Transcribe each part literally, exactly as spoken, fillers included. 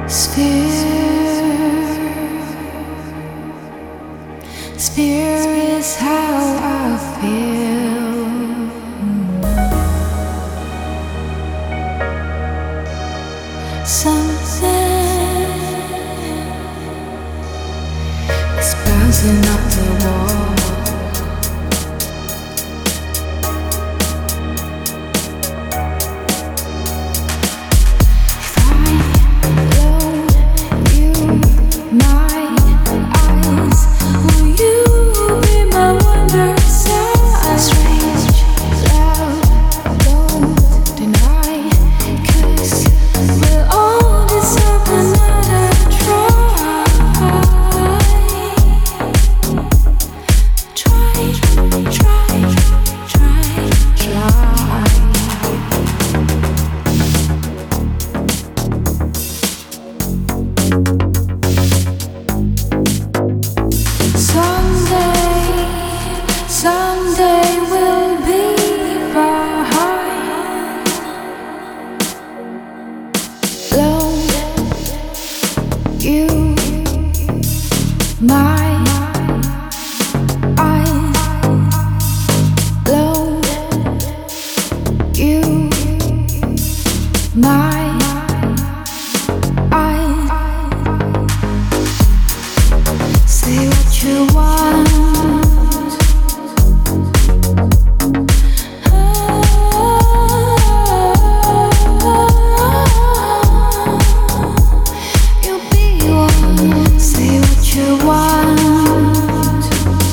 Sphere is how I feel. Something is bouncing off the wall. If I load you my eyes, will you be my wonder size? Strange, loud, don't deny, 'cause we'll all deserve another try. Try, try, try, try. Someday, someday we'll be behind. Load you my eyes. Load you my eyes. Say what you want. You'll be one. Say what you want.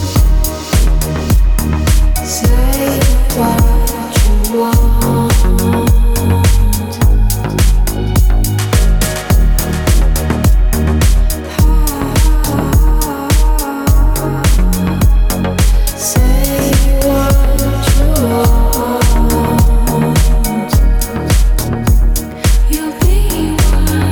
Say what you want. Say what you want. You'll be one.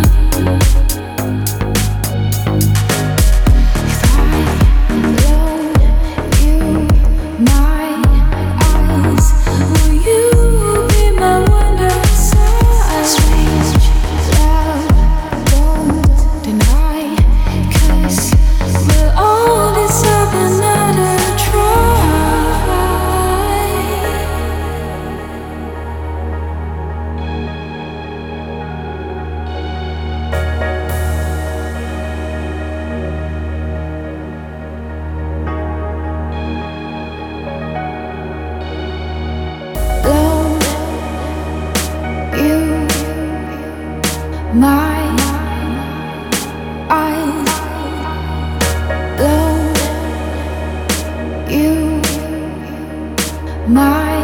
If I load you my eyes, will you be my wonder size? Strange, loud, don't deny, 'cause we'll all deserve another try. Load you my eyes. Load you my